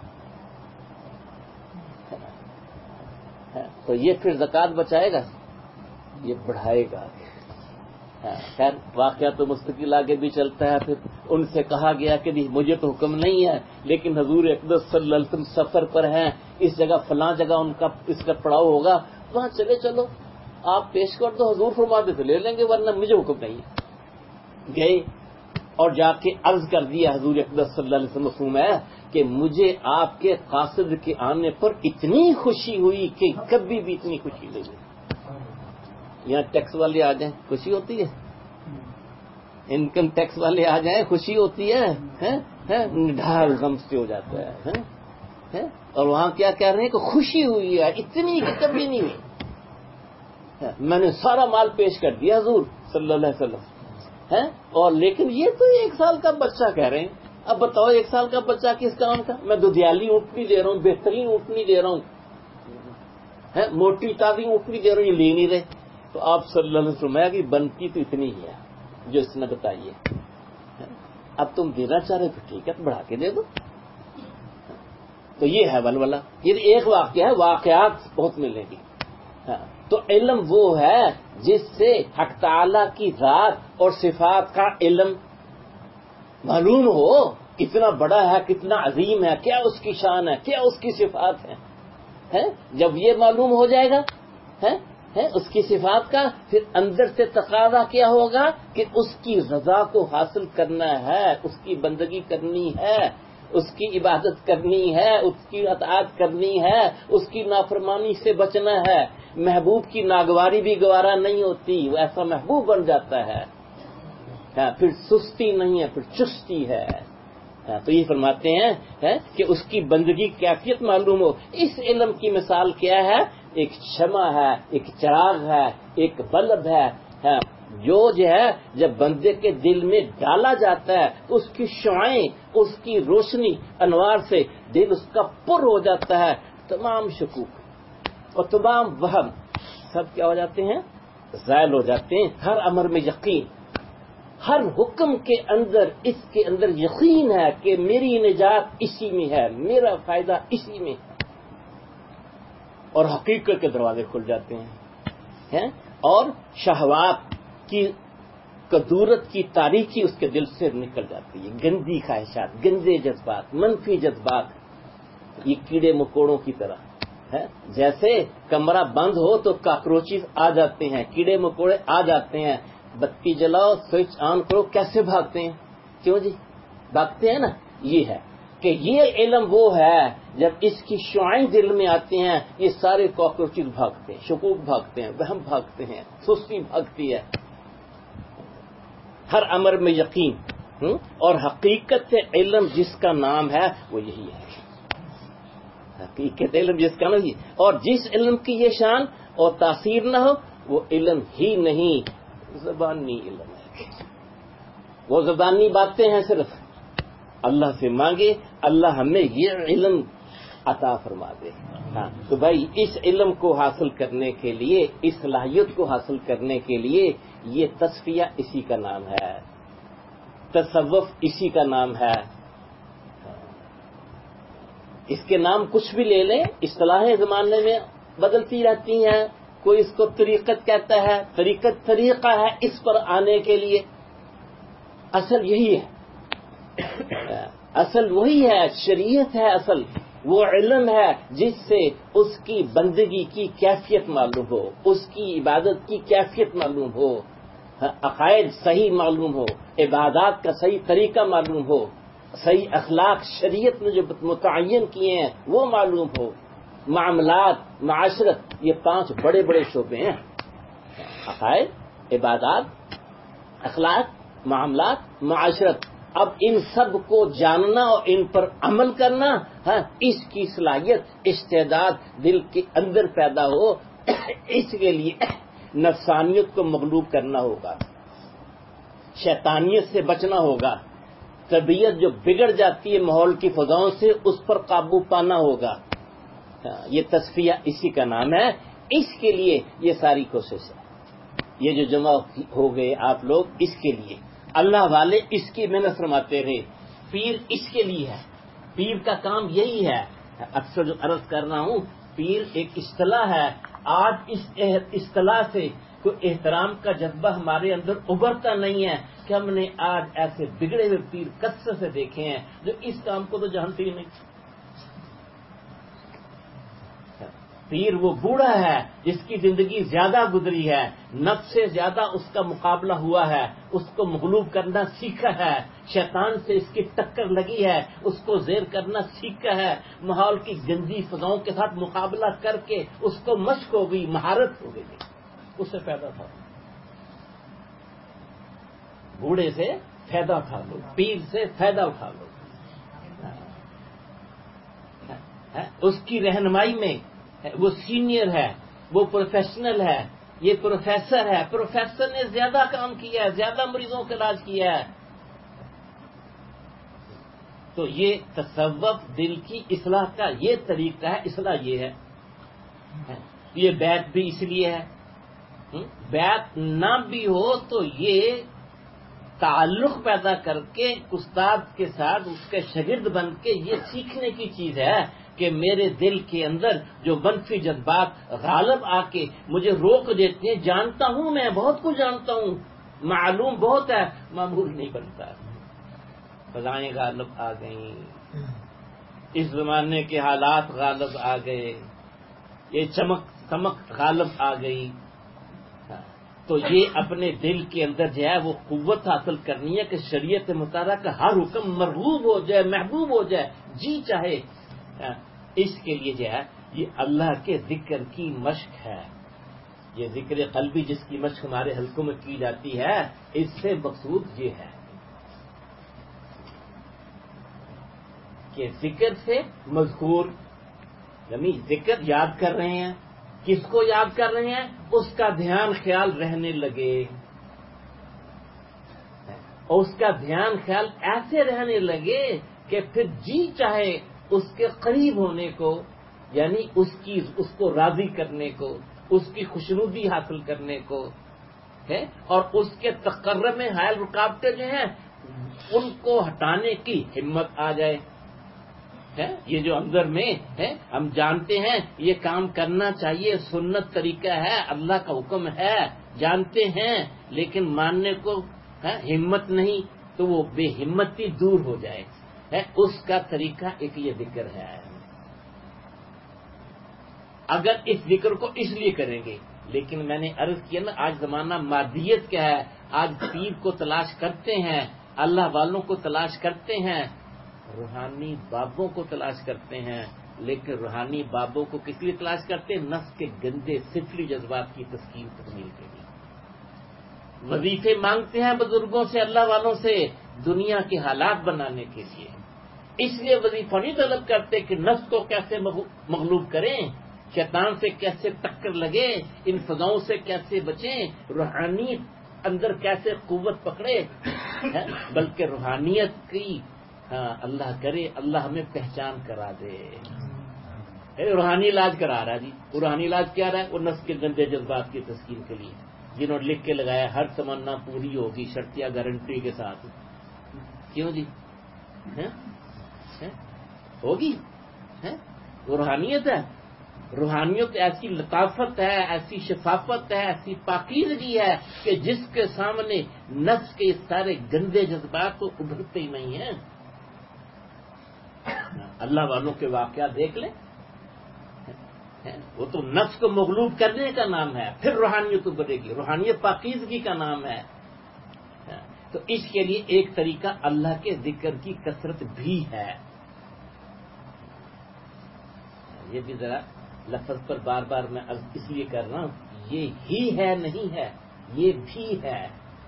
تو یہ پھر زکات بچائے گا, یہ بڑھائے گا. خیر واقعہ تو مستقل آگے بھی چلتا ہے. پھر ان سے کہا گیا کہ مجھے تو حکم نہیں ہے, لیکن حضور اقدس صلی اللہ علیہ وسلم سفر پر ہیں, اس جگہ فلاں جگہ ان کا اس کا پڑاؤ ہوگا, وہاں چلے چلو, آپ پیش کر دو, حضور فرماتے تھے لے لیں گے, ورنہ مجھے حکم نہیں ہے. گئے اور جا کے عرض کر دیا حضور اقدس صلی اللہ علیہ وسلم مفہوم ہے کہ مجھے آپ کے قاصد کے آنے پر اتنی خوشی ہوئی کہ کبھی بھی اتنی خوشی نہیں ہوئی. یہاں ٹیکس والے آ جائیں خوشی ہوتی ہے, انکم ٹیکس والے آ جائیں خوشی ہوتی ہے, ڈھال غم سے ہو جاتا ہے. اور وہاں کیا کہہ رہے ہیں کہ خوشی ہوئی ہے اتنی کہ کبھی نہیں ہوئی. میں نے سارا مال پیش کر دیا حضور صلی اللہ علیہ وسلم, اور لیکن یہ تو 1 سال کا بچہ کہہ رہے ہیں. اب بتاؤ 1 سال کا بچہ کس کام کا؟ میں دودھیالی اونٹنی دے رہا ہوں, بہترین اونٹنی دے رہا ہوں, موٹی تازی اونٹنی دے رہا ہوں, یہ لے نہیں رہے. تو آپ صلی اللہ علیہ وسلم کہ بنتی تو اتنی ہی ہے جو اس نے بتائیے. اب تم دینا چاہ رہے تو ٹھیک ہے, تو بڑھا کے دے دو. تو یہ ہے ولولہ. یہ ایک واقعہ ہے, واقعات بہت ملیں گی. تو علم وہ ہے جس سے حق تعالی کی ذات اور صفات کا علم معلوم ہو, کتنا بڑا ہے، کتنا عظیم ہے، کیا اس کی شان ہے، کیا اس کی صفات ہے، جب یہ معلوم ہو جائے گا اس کی صفات کا، پھر اندر سے تقاضا کیا ہوگا کہ اس کی رضا کو حاصل کرنا ہے، اس کی بندگی کرنی ہے، اس کی عبادت کرنی ہے، اس کی اطاعت کرنی ہے، اس کی نافرمانی سے بچنا ہے۔ محبوب کی ناگواری بھی گوارا نہیں ہوتی، وہ ایسا محبوب بن جاتا ہے، پھر سستی نہیں ہے، پھر چستی ہے۔ تو یہ فرماتے ہیں کہ اس کی بندگی کیفیت معلوم ہو۔ اس علم کی مثال کیا ہے؟ ایک شمع ہے، ایک چراغ ہے، ایک بلب ہے، جو ہے جب بندے کے دل میں ڈالا جاتا ہے تو اس کی شعائیں، اس کی روشنی، انوار سے دل اس کا پر ہو جاتا ہے۔ تمام شکوک اور تمام وہم سب کیا ہو جاتے ہیں؟ زائل ہو جاتے ہیں۔ ہر امر میں یقین، ہر حکم کے اندر اس کے اندر یقین ہے کہ میری نجات اسی میں ہے، میرا فائدہ اسی میں ہے، اور حقیقت کے دروازے کھل جاتے ہیں، اور شہوات کی کدورت کی تاریکی اس کے دل سے نکل جاتی ہے۔ گندی خواہشات، گندے جذبات، منفی جذبات، یہ کیڑے مکوڑوں کی طرح ہے۔ جیسے کمرہ بند ہو تو کاکروچز آ جاتے ہیں، کیڑے مکوڑے آ جاتے ہیں، بتی جلاؤ، سوئچ آن کرو، کیسے بھاگتے ہیں؟ کیوں جی بھاگتے ہیں نا؟ یہ ہے کہ یہ علم وہ ہے جب اس کی شعائیں دل میں آتی ہیں، یہ سارے کاکروچز بھاگتے ہیں، شکوک بھاگتے ہیں، وہم بھاگتے ہیں، سستی بھاگتی ہے۔ ہر امر میں یقین، اور حقیقت علم جس کا نام ہے وہ یہی ہے۔ حقیقت علم جس کا نام ہے، اور جس علم کی یہ شان اور تاثیر نہ ہو وہ علم ہی نہیں، زبانی علم ہے۔ وہ زبانی باتیں ہیں، صرف اللہ سے مانگے، اللہ ہمیں یہ علم عطا فرما دے۔ تو بھائی اس علم کو حاصل کرنے کے لیے، اس صلاحیت کو حاصل کرنے کے لیے یہ تصفیہ اسی کا نام ہے، تصوف اسی کا نام ہے۔ اس کے نام کچھ بھی لے لیں، اصطلاحیں زمانے میں بدلتی رہتی ہیں۔ کوئی اس کو طریقت کہتا ہے، طریقت طریقہ ہے اس پر آنے کے لیے، اصل یہی ہے، اصل وہی ہے، شریعت ہے اصل، وہ علم ہے جس سے اس کی بندگی کی کیفیت معلوم ہو، اس کی عبادت کی کیفیت معلوم ہو، عقائد صحیح معلوم ہو، عبادات کا صحیح طریقہ معلوم ہو، صحیح اخلاق شریعت نے جو متعین کیے ہیں وہ معلوم ہو، معاملات، معاشرت، یہ 5 بڑے بڑے شعبے ہیں، عقائد، عبادات، اخلاق، معاملات، معاشرت۔ اب ان سب کو جاننا اور ان پر عمل کرنا، اس کی صلاحیت، استعداد دل کے اندر پیدا ہو، اس کے لیے نفسانیت کو مغلوب کرنا ہوگا، شیطانیت سے بچنا ہوگا، طبیعت جو بگڑ جاتی ہے ماحول کی فضاؤں سے اس پر قابو پانا ہوگا۔ یہ تصفیہ اسی کا نام ہے، اس کے لیے یہ ساری کوشش ہے۔ یہ جو جمع ہو گئے آپ لوگ، اس کے لیے اللہ والے اس کی محنت فرماتے رہے، پیر اس کے لیے ہے، پیر کا کام یہی ہے۔ اکثر جو عرض کر رہا ہوں، پیر ایک اصطلاح ہے، آج اس اصطلاح سے کوئی احترام کا جذبہ ہمارے اندر ابھرتا نہیں ہے کہ ہم نے آج ایسے بگڑے ہوئے پیر کثرت سے دیکھے ہیں جو اس کام کو تو جانتے ہی نہیں۔ پیر وہ بوڑھا ہے جس کی زندگی زیادہ گزری ہے، نفس سے زیادہ اس کا مقابلہ ہوا ہے، اس کو مغلوب کرنا سیکھا ہے، شیطان سے اس کی ٹکر لگی ہے، اس کو زیر کرنا سیکھا ہے، ماحول کی گندی فضاؤں کے ساتھ مقابلہ کر کے اس کو مشق ہو گئی، مہارت ہو گئی، اس سے فائدہ تھا۔ بوڑھے سے فائدہ اٹھا لو، پیر سے فائدہ اٹھا لو، اس کی رہنمائی میں وہ سینئر ہے، وہ پروفیشنل ہے، یہ پروفیسر ہے، پروفیسر نے زیادہ کام کیا ہے، زیادہ مریضوں کا علاج کیا ہے۔ تو یہ تصوف دل کی اصلاح کا یہ طریقہ ہے، اصلاح یہ ہے۔ یہ بیعت بھی اس لیے ہے، بیعت نہ بھی ہو تو یہ تعلق پیدا کر کے استاد کے ساتھ اس کے شاگرد بن کے یہ سیکھنے کی چیز ہے کہ میرے دل کے اندر جو منفی جذبات غالب آ کے مجھے روک دیتے ہیں، جانتا ہوں میں بہت کچھ جانتا ہوں، معلوم بہت ہے، معمول نہیں بنتا، فضائیں غالب آ گئیں، اس زمانے کے حالات غالب آ گئے، یہ چمک غالب آ گئی، تو یہ اپنے دل کے اندر جو ہے وہ قوت حاصل کرنی ہے کہ شریعت مطالعہ کا ہر حکم مرغوب ہو جائے، محبوب ہو جائے، جی چاہے۔ اس کے لیے جو ہے یہ اللہ کے ذکر کی مشق ہے، یہ ذکر قلبی جس کی مشق ہمارے حلقوں میں کی جاتی ہے، اس سے مقصود یہ ہے کہ ذکر سے مذکور، یعنی ذکر یاد کر رہے ہیں، کس کو یاد کر رہے ہیں؟ اس کا دھیان خیال رہنے لگے، اور اس کا دھیان خیال ایسے رہنے لگے کہ پھر جی چاہے اس کے قریب ہونے کو، یعنی اس کو راضی کرنے کو، اس کی خوشنودی حاصل کرنے کو ہے، اور اس کے تقرب میں حائل رکاوٹیں جو ہیں ان کو ہٹانے کی ہمت آ جائے۔ یہ جو اندر میں ہے ہم جانتے ہیں یہ کام کرنا چاہیے، سنت طریقہ ہے، اللہ کا حکم ہے، جانتے ہیں، لیکن ماننے کو ہمت نہیں، تو وہ بے ہمتی دور ہو جائے، اس کا طریقہ ایک یہ ذکر ہے۔ اگر اس ذکر کو اس لیے کریں گے، لیکن میں نے عرض کیا نا آج زمانہ مادیت کیا ہے، آج پیر کو تلاش کرتے ہیں، اللہ والوں کو تلاش کرتے ہیں، روحانی بابوں کو تلاش کرتے ہیں، لیکن روحانی بابوں کو کس لیے تلاش کرتے ہیں؟ نفس کے گندے فطری جذبات کی تسکین تکمیل کے لیے۔ وظیفے مانگتے ہیں بزرگوں سے، اللہ والوں سے، دنیا کے حالات بنانے کے لیے۔ اس لیے وظیفہ نہیں طلب کرتے کہ نفس کو کیسے مغلوب کریں، شیطان سے کیسے ٹکر لگے، ان فضاؤں سے کیسے بچیں، روحانی اندر کیسے قوت پکڑے، بلکہ روحانیت کی اللہ کرے اللہ ہمیں پہچان کرا دے۔ روحانی علاج کرا رہا ہے جی، روحانی علاج کیا رہا ہے؟ وہ نفس کے گندے جذبات کی تسکین کے لیے، جنہوں نے لکھ کے لگایا ہر تمنا پوری ہوگی شرطیہ گارنٹی کے ساتھ۔ کیوں جی ہوگی؟ وہ روحانیت ہے، روحانیت ایسی لطافت ہے، ایسی شفافت ہے، ایسی پاکیزگی ہے کہ جس کے سامنے نفس کے سارے گندے جذبات تو ابھرتے ہی نہیں ہیں۔ اللہ والوں کے واقعات دیکھ لیں، وہ تو نفس کو مغلوب کرنے کا نام ہے، پھر روحانیت ابھرے گی، روحانیت پاکیزگی کا نام ہے۔ تو اس کے لیے ایک طریقہ اللہ کے ذکر کی کثرت بھی ہے۔ یہ بھی ذرا لفظ پر بار بار میں اس لیے کر رہا ہوں، یہ ہی ہے نہیں ہے، یہ بھی ہے۔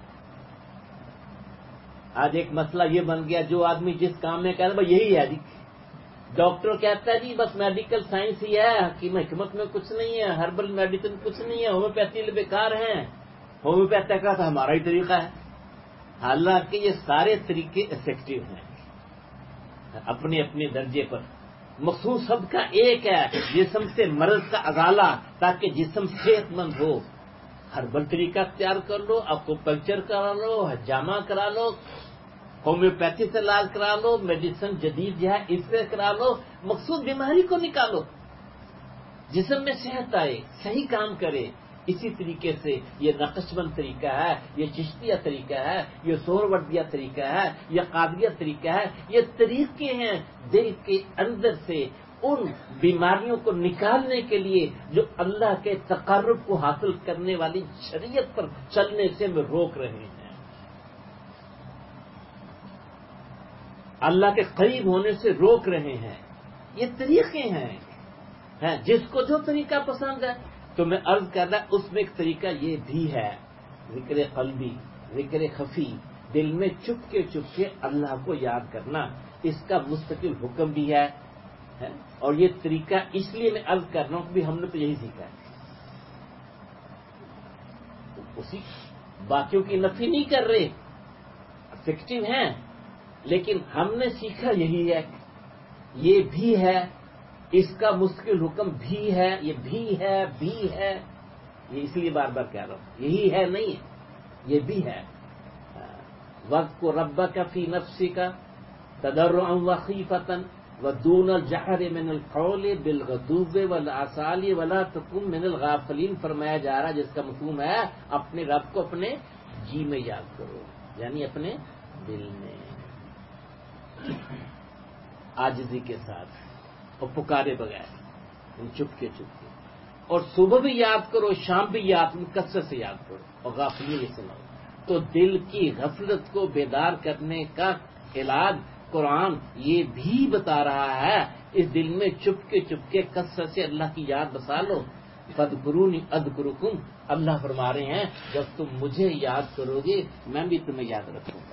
آج ایک مسئلہ یہ بن گیا، جو آدمی جس کام میں کہہ رہا ہے بھائی یہی ہے جی، ڈاکٹر کہتا ہے جی بس میڈیکل سائنس ہی ہے، حکیم حکمت میں کچھ نہیں ہے، ہربل میڈیسن کچھ نہیں ہے، ہومیوپیتھی بیکار ہیں، ہومیوپیتھی کا تو ہمارا ہی طریقہ ہے۔ حالانکہ یہ سارے طریقے افیکٹو ہیں اپنے اپنے درجے پر، مقصود سب کا ایک ہے، جسم سے مرض کا ازالہ تاکہ جسم صحت مند ہو۔ ہربل طریقہ اختیار کر لو، اکوپنکچر کرا لو، حجامہ کرا لو، ہومیوپیتھی سے علاج کرا لو، میڈیسن جدید جو ہے اس سے کرا لو، مقصود بیماری کو نکالو، جسم میں صحت آئے، صحیح کام کرے۔ اسی طریقے سے یہ نقش بند طریقہ ہے، یہ چشتیہ طریقہ ہے، یہ سہروردیہ طریقہ ہے، یہ قادریہ طریقہ ہے، یہ طریقے ہیں دل کے اندر سے ان بیماریوں کو نکالنے کے لیے جو اللہ کے تقرب کو حاصل کرنے والی شریعت پر چلنے سے میں روک رہے ہیں، اللہ کے قریب ہونے سے روک رہے ہیں۔ یہ طریقے ہیں، جس کو جو طریقہ پسند ہے۔ تو میں عرض کر رہا اس میں ایک طریقہ یہ بھی ہے، ذکر قلبی، ذکر خفی، دل میں چپ کے اللہ کو یاد کرنا، اس کا مستقل حکم بھی ہے، اور یہ طریقہ اس لیے میں عرض کر رہا ہوں کہ ہم نے تو یہی سیکھا ہے، اسی باقیوں کی نفی نہیں کر رہے، افیکٹو ہیں، لیکن ہم نے سیکھا یہی ہے، یہ بھی ہے، اس کا مستقل حکم بھی ہے، یہ بھی ہے، یہ اس لیے بار بار کہہ رہا ہوں، یہی ہے نہیں ہے، یہ بھی ہے۔ وقت کو ربک فی نفسک تضرعا وخیفۃ ودون الجہر من القول بالغدو والآصال ولا تکن من الغافلین فرمایا جا رہا ہے، جس کا مفہوم ہے اپنے رب کو اپنے جی میں یاد کرو، یعنی اپنے دل میں، आजिज़ी के साथ और पुकारे बगैर, चुपके चुपके। और सुबह भी याद करो, शाम भी याद करो, कसरत से याद करो, और गाफिलियत ये सुनाओ। तो दिल की गफलत को बेदार करने का इलाज कुरान ये भी बता रहा है। इस दिल में चुपके चुपके कसरत से अल्लाह की याद बसा लो। फदकुरूनी अदकुरुकुम, अल्लाह फरमा रहे हैं जब तुम मुझे याद करोगे मैं भी तुम्हें याद रखूंगा।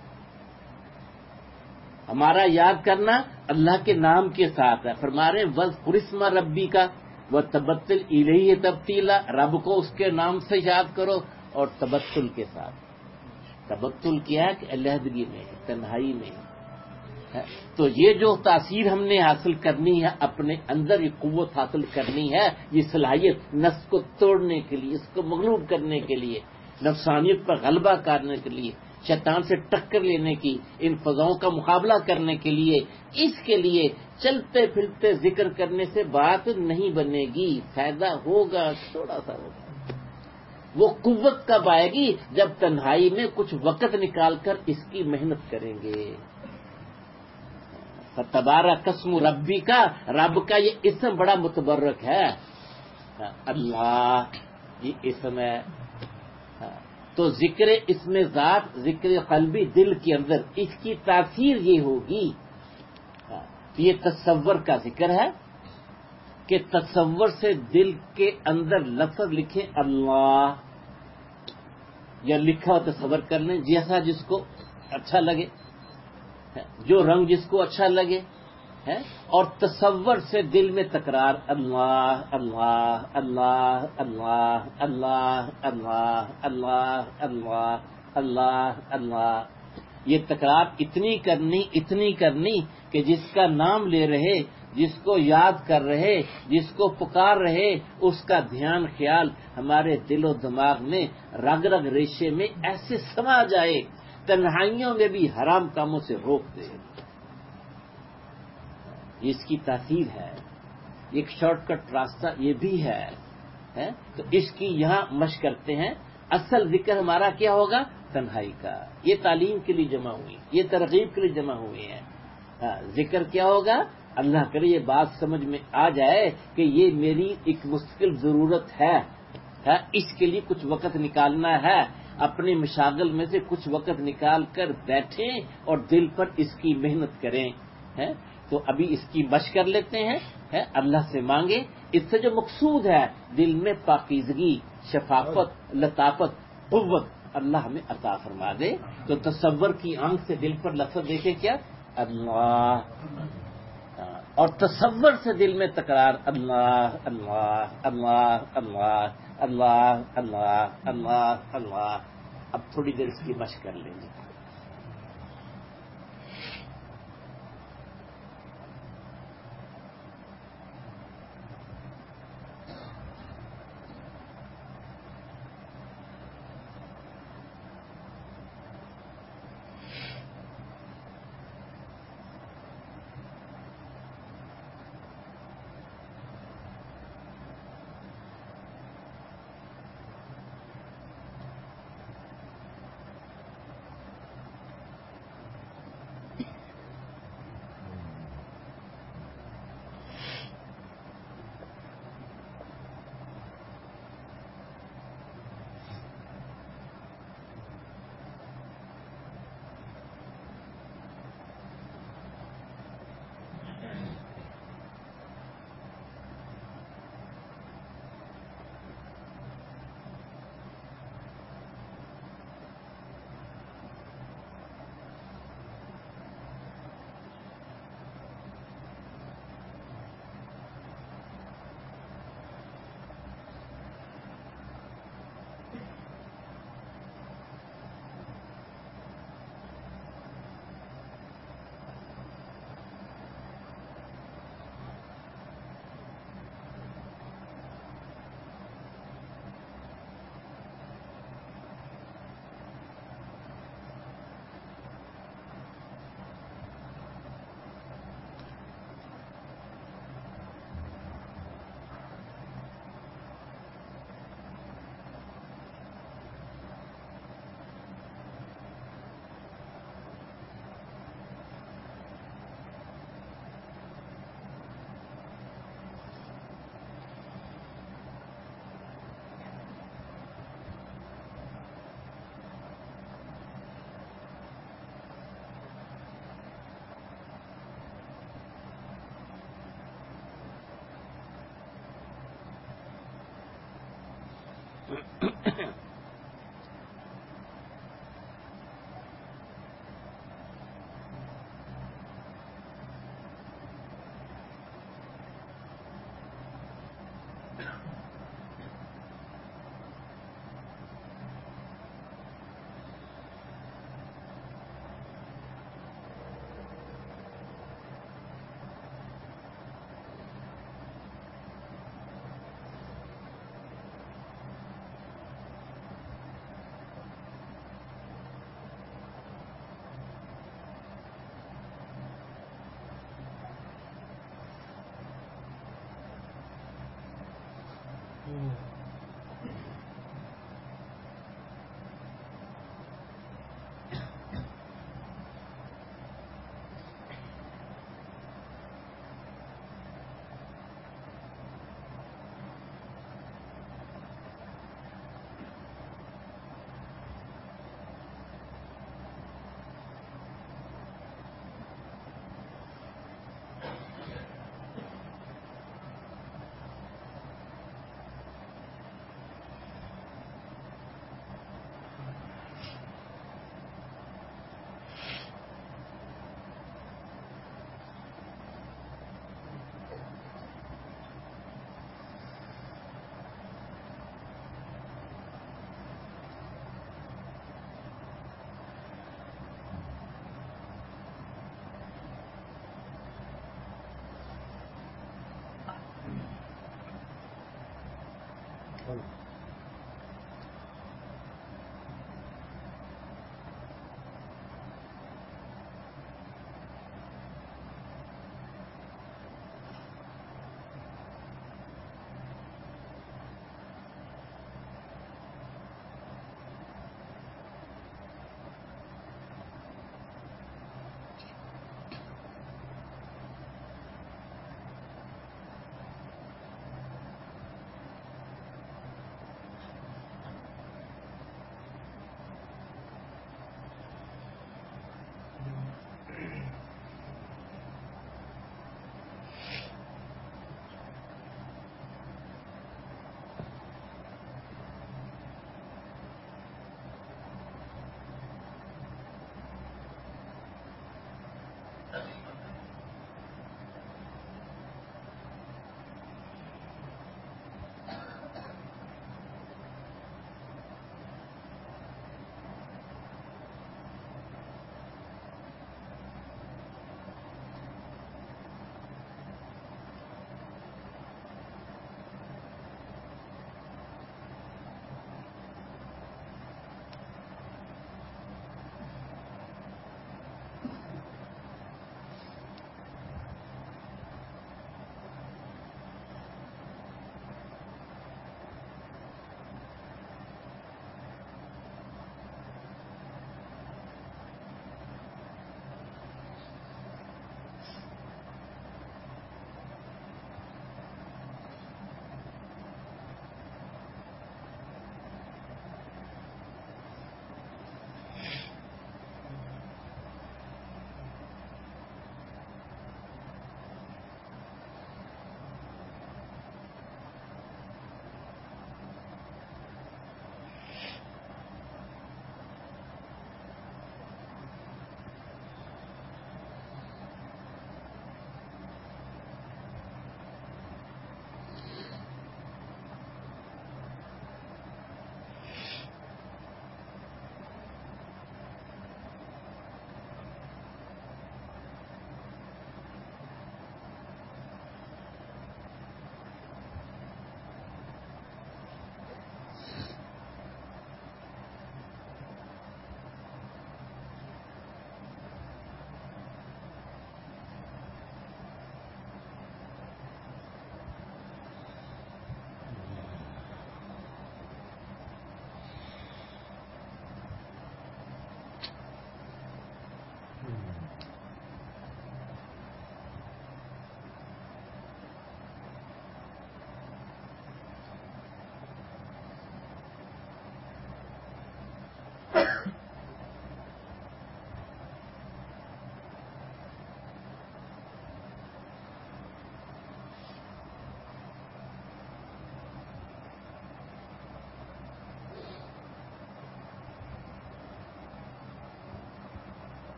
हमारा याद करना अल्लाह के नाम के साथ है। फरमा रहे वज़्कुरिस्मा रब्बी का व तबत्तुल इलैहि तब्तीला, रब को उसके नाम से याद करो और तबत्तुल के साथ। तबत्तुल क्या है कि अलहदगी में, तन्हाई में है। तो ये जो तासीर हमने हासिल करनी है, अपने अंदर ये कुव्वत हासिल करनी है, ये सलाहियत नफ्स को तोड़ने के लिए, इसको मगलूब करने के लिए, नफ्सानियत पर गलबा करने के लिए, शैतान से टक्कर लेने की, इन फजाओं का मुकाबला करने के लिए, इसके लिए चलते फिरते जिक्र करने से बात नहीं बनेगी। फायदा होगा थोड़ा सा होगा। वो कुव्वत कब आएगी? जब तन्हाई में कुछ वक्त निकालकर इसकी मेहनत करेंगे। तबारक कस्मु रब्बी का, रब का ये इसम बड़ा मुतबर्रक है। अल्लाह ये इसम है। तो जिक्र इसमें ज़ात, जिक्र क़ल्बी दिल के अंदर, इसकी तासीर ये होगी। ये तसव्वुर का जिक्र है कि तसव्वुर से दिल के अंदर लफ्ज़ लिखे अल्लाह, या लिखा हो तसव्वुर कर लें, जैसा जिसको अच्छा लगे, जो रंग जिसको अच्छा लगे है। और तसव्वुर से दिल में तकरार अल्लाह अल्लाह अल्लाह अल्लाह अल्लाह अल्लाह अल्लाह अल्लाह अल्लाह अल्लाह, ये तकरार इतनी करनी कि जिसका नाम ले रहे, जिसको याद कर रहे, जिसको पुकार रहे, उसका ध्यान ख्याल हमारे दिलो दिमाग में, रग रग रेशे में ऐसे समा जाए, तन्हाइयों में भी हराम कामों से रोक दे। इसकी तासीर है। एक शॉर्टकट रास्ता ये भी है? तो इसकी यहां मशक करते हैं। असल जिक्र हमारा क्या होगा? तन्हाई का। ये तालीम के लिए जमा हुई, ये तरगीब के लिए जमा हुए हैं। जिक्र क्या होगा? अल्लाह करे ये बात समझ में आ जाए कि ये मेरी एक मुस्तकिल जरूरत है, इसके लिए कुछ वक्त निकालना है। अपने मशागल में से कुछ वक्त निकाल कर बैठें और दिल पर इसकी मेहनत करें। तो अभी इसकी मशक कर लेते हैं, अल्लाह से मांगे। इससे जो मकसूद है दिल में पाकीज़गी, शफाफत, लताफत, कुव्वत अल्लाह हमें अता फरमा दे। तो तसव्वुर की आंख से दिल पर लफ्ज़ देखे क्या? अल्लाह। और तसव्वुर से दिल में तकरार अल्लाह अल्लाह अल्लाह अल्लाह अल्लाह अल्लाह अल्लाह अल्लाह। अब थोड़ी देर इसकी मशक कर लेंगे।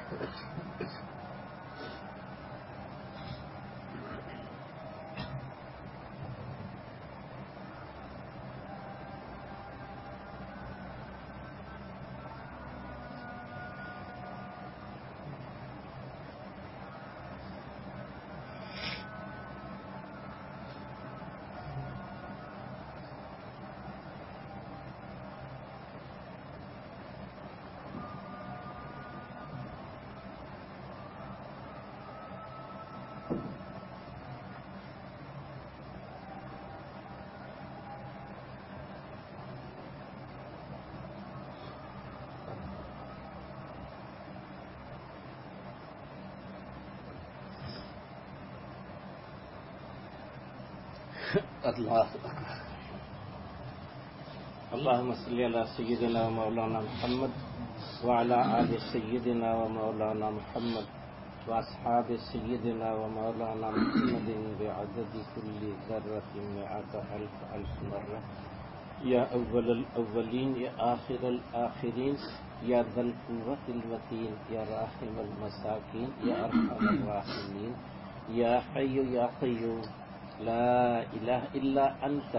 اللهم صل على سيدنا ومولانا محمد وعلى آل سيدنا ومولانا محمد وأصحاب سيدنا ومولانا محمد بعدد كل ذرة مئة ألف مرة يا أول الأولين يا آخر الآخرين يا ذا القوة المتين يا راحم المساكين يا أرحم الراحمين يا حي يا قيوم لا إله إلا أنت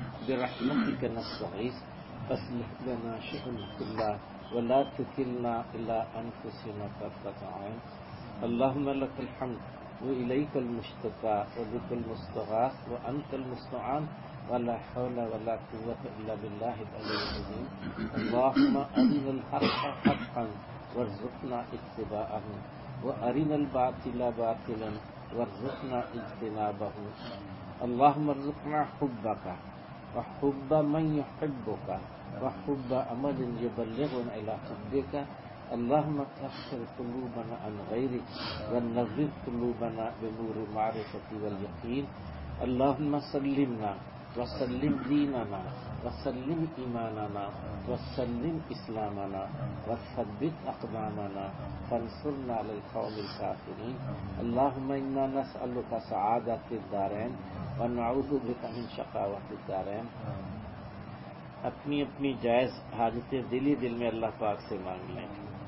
برحمتك نستغيث أصلح لنا شأننا كله ولا تكلنا إلى أنفسنا طرفة عين اللهم لك الحمد وإليك المشتكى وبك المستغاث وأنت المستعان ولا حول ولا قوة إلا بالله العلي العظيم اللهم أرنا الحق حقا وارزقنا اتباعه وأرنا الباطل باطلا وارزقنا اجتنابه اللهم ارزقنا حبك وحب من يحبك وحب عمل يبلغنا إلى حبك اللهم طهر قلوبنا عن غيرك ونظف قلوبنا بنور المعرفة واليقين اللهم سلمنا وسلم ديننا وسلم إيماننا وسلم إسلامنا وثبت أقدامنا فانصرنا على القوم الكافرين اللهم إنا نسألك سعادة الدارين ونعوذ بك من شقاوة الدارين اپنی اپنی جائز حاجتیں دلی دل میں اللہ پاک سے مانگ لیں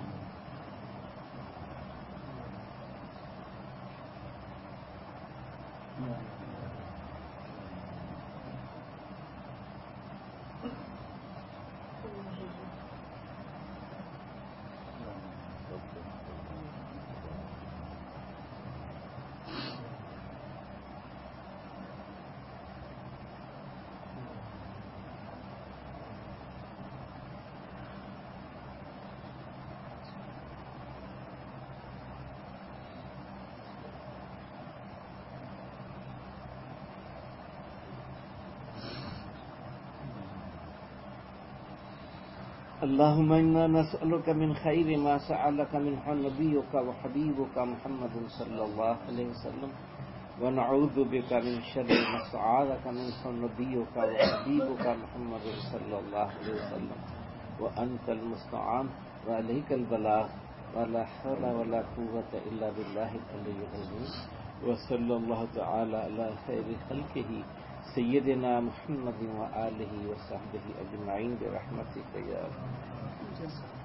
اللهم إنا نسألك من خير ما سألك منه نبيك وحبيبك محمد صلى الله عليه وسلم ونعوذ بك من شر ما استعاذك منه نبيك وحبيبك محمد صلى الله عليه وسلم وأنت المستعان وعليك البلاغ ولا حول ولا قوة إلا بالله العلي العظيم وصلى الله تعالى على خير خلقه سيدنا محمد وآله وصحبه أجمعين برحمتك يا رب